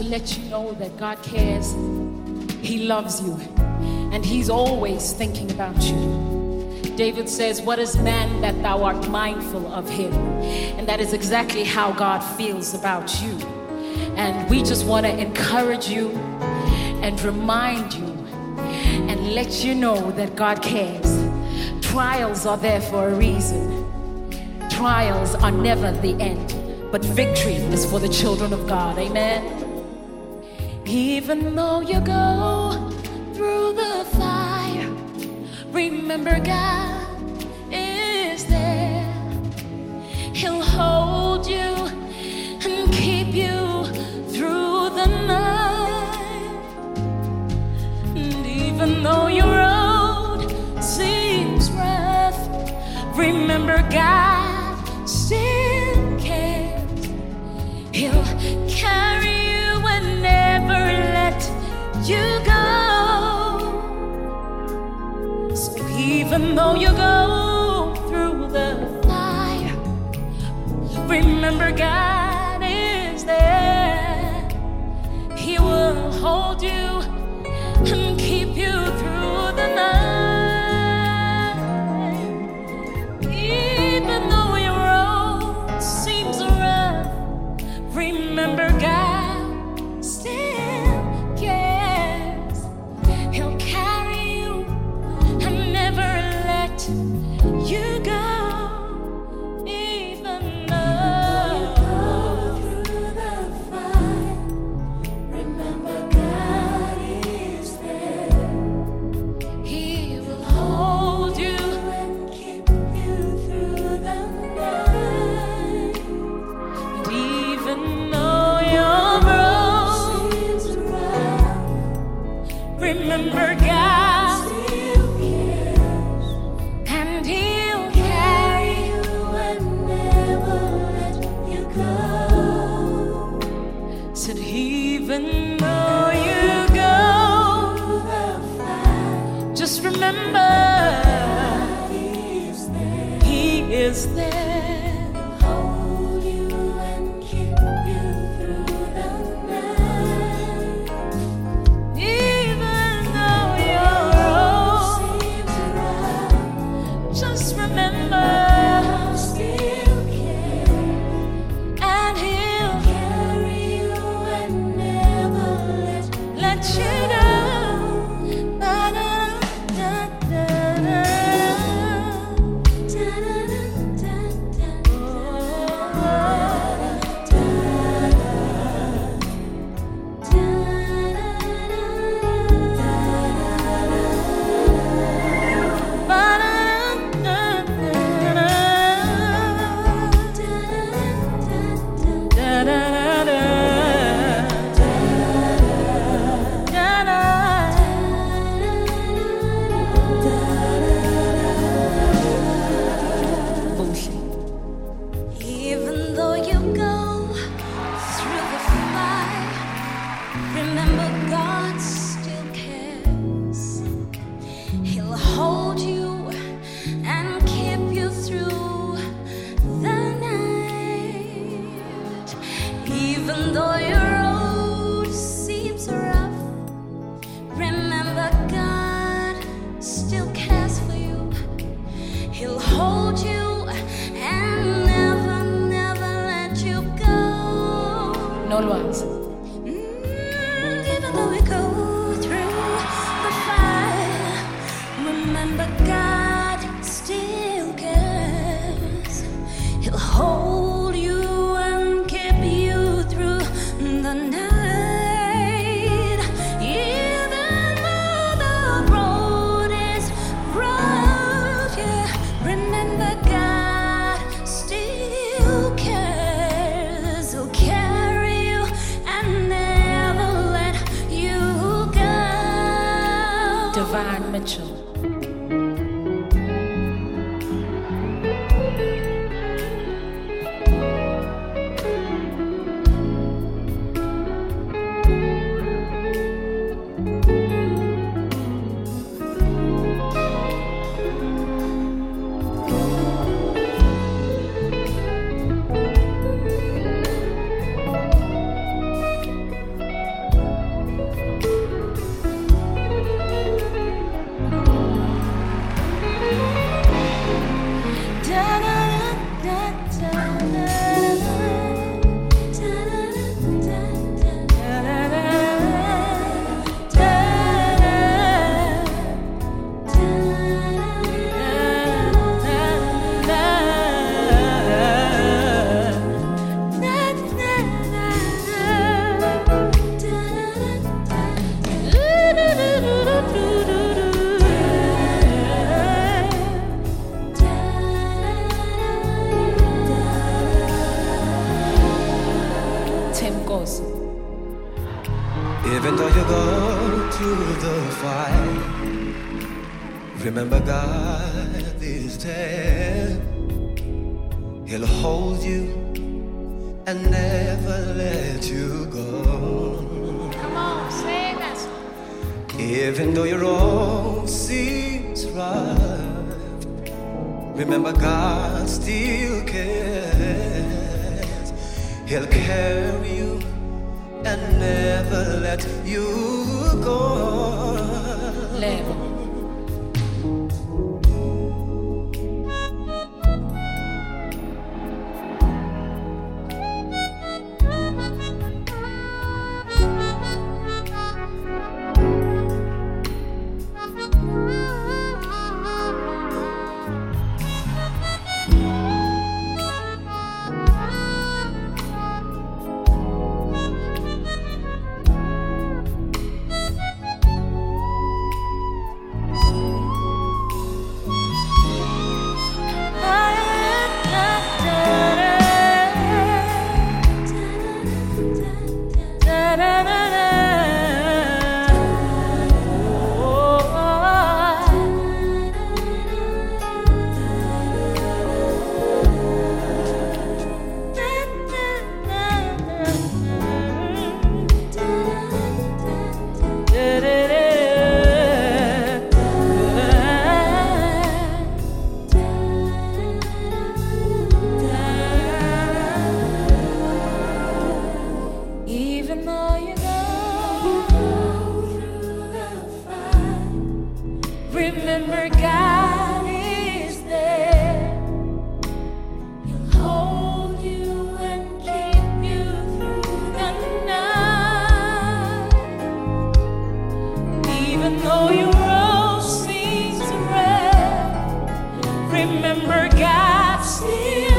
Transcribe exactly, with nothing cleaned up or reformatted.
let you know that God cares. He loves you, and He's always thinking about you. David says, what is man that thou art mindful of him? And that is exactly how God feels about you. And we just want to encourage you and remind you and let you know that God cares. Trials are there for a reason. Trials are never the end, but victory is for the children of God. Amen. Even though you go through the fire, remember God is there. He'll hold you and keep you through the night. And even though your road seems rough, remember God still cares. He'll carry you and never let you go. So even though you go through the fire, remember God is there. He will hold you and keep you through the night. Even though your road seems rough, remember God still cares. He'll carry you and never let you go. Even though through the fire, remember God is there. He will hold you and keep you through the night. And even though your road seems rough, remember God still cares. And He'll carry you and never let you go. Said even though you go through the fire, just remember God is there. He is there. Hold you and keep you through the night. Even though your road seems rough, just remember God still cares. And He'll carry you and never let, let you go. Ba-da-da-da-da-da. Even though you go through the fire, remember God still cares. He'll hold you and keep you through the night. Even though your road seems rough, remember God still cares for you. He'll hold you and never, never let you go. No ones. Even though we go through the fire, remember God still cares. He'll hold you and keep you through the night. Even though the road is rough, yeah, remember God still cares. He'll carry you and never let you go. Divine Mitchell. though you go through the fire, remember God is there. He'll hold you and never let you go. Come on, sing that song. Even though your road seems rough, remember God still cares. He'll carry you and never let you go. Level. Remember God is there. He'll hold you and keep you through the night. Even though your road seems red, remember God still